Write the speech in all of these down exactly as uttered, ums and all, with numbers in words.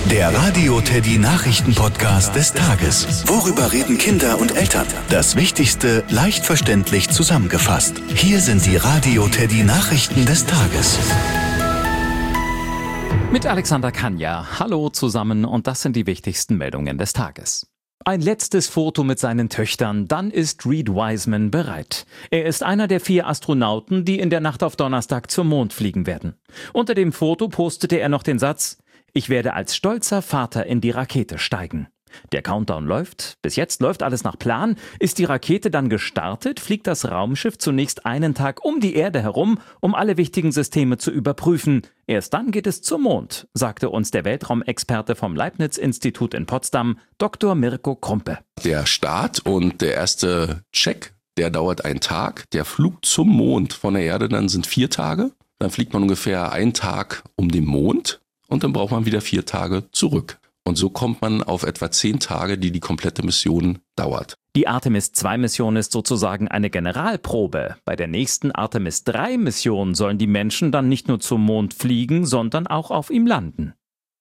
Der Radio Teddy Nachrichten-Podcast des Tages. Worüber reden Kinder und Eltern? Das Wichtigste leicht verständlich zusammengefasst. Hier sind die Radio Teddy Nachrichten des Tages. Mit Alexander Kanja. Hallo zusammen und das sind die wichtigsten Meldungen des Tages. Ein letztes Foto mit seinen Töchtern, dann ist Reed Wiseman bereit. Er ist einer der vier Astronauten, die in der Nacht auf Donnerstag zum Mond fliegen werden. Unter dem Foto postete er noch den Satz: Ich werde als stolzer Vater in die Rakete steigen. Der Countdown läuft. Bis jetzt läuft alles nach Plan. Ist die Rakete dann gestartet, fliegt das Raumschiff zunächst einen Tag um die Erde herum, um alle wichtigen Systeme zu überprüfen. Erst dann geht es zum Mond, sagte uns der Weltraumexperte vom Leibniz-Institut in Potsdam, Doktor Mirko Krumpe. Der Start und der erste Check, der dauert einen Tag. Der Flug zum Mond von der Erde dann sind vier Tage. Dann fliegt man ungefähr einen Tag um den Mond. Und dann braucht man wieder vier Tage zurück. Und so kommt man auf etwa zehn Tage, die die komplette Mission dauert. Die Artemis zwei Mission ist sozusagen eine Generalprobe. Bei der nächsten Artemis drei Mission sollen die Menschen dann nicht nur zum Mond fliegen, sondern auch auf ihm landen.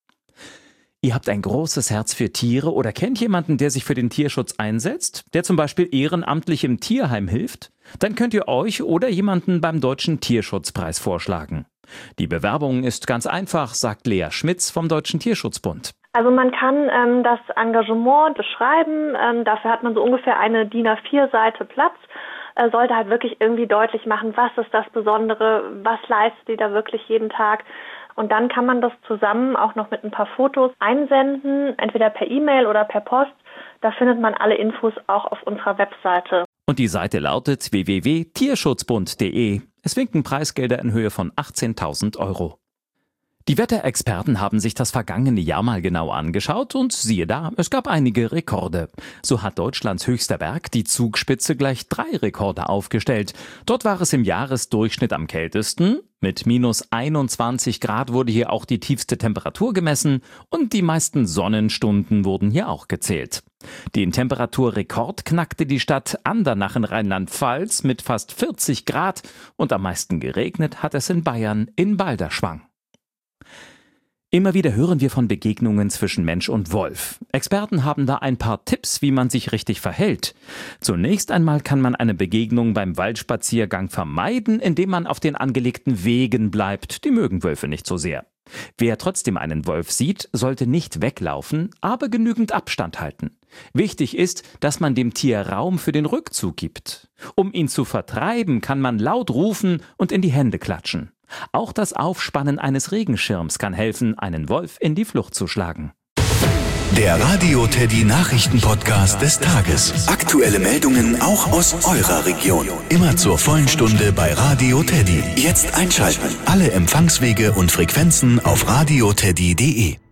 Ihr habt ein großes Herz für Tiere oder kennt jemanden, der sich für den Tierschutz einsetzt, der zum Beispiel ehrenamtlich im Tierheim hilft? Dann könnt ihr euch oder jemanden beim Deutschen Tierschutzpreis vorschlagen. Die Bewerbung ist ganz einfach, sagt Lea Schmitz vom Deutschen Tierschutzbund. Also man kann ähm, das Engagement beschreiben, ähm, dafür hat man so ungefähr eine D I N A vier Seite Platz, äh, sollte halt wirklich irgendwie deutlich machen, was ist das Besondere, was leistet die da wirklich jeden Tag. Und dann kann man das zusammen auch noch mit ein paar Fotos einsenden, entweder per E-Mail oder per Post. Da findet man alle Infos auch auf unserer Webseite. Und die Seite lautet w w w punkt tierschutzbund punkt d e. Es winken Preisgelder in Höhe von achtzehntausend Euro. Die Wetterexperten haben sich das vergangene Jahr mal genau angeschaut und siehe da, es gab einige Rekorde. So hat Deutschlands höchster Berg, die Zugspitze, gleich drei Rekorde aufgestellt. Dort war es im Jahresdurchschnitt am kältesten. Mit minus einundzwanzig Grad wurde hier auch die tiefste Temperatur gemessen und die meisten Sonnenstunden wurden hier auch gezählt. Den Temperaturrekord knackte die Stadt Andernach in Rheinland-Pfalz mit fast vierzig Grad und am meisten geregnet hat es in Bayern in Balderschwang. Immer wieder hören wir von Begegnungen zwischen Mensch und Wolf. Experten haben da ein paar Tipps, wie man sich richtig verhält. Zunächst einmal kann man eine Begegnung beim Waldspaziergang vermeiden, indem man auf den angelegten Wegen bleibt. Die mögen Wölfe nicht so sehr. Wer trotzdem einen Wolf sieht, sollte nicht weglaufen, aber genügend Abstand halten. Wichtig ist, dass man dem Tier Raum für den Rückzug gibt. Um ihn zu vertreiben, kann man laut rufen und in die Hände klatschen. Auch das Aufspannen eines Regenschirms kann helfen, einen Wolf in die Flucht zu schlagen. Der Radio Teddy Nachrichten-Podcast des Tages. Aktuelle Meldungen auch aus eurer Region. Immer zur vollen Stunde bei Radio Teddy. Jetzt einschalten. Alle Empfangswege und Frequenzen auf radio teddy punkt d e.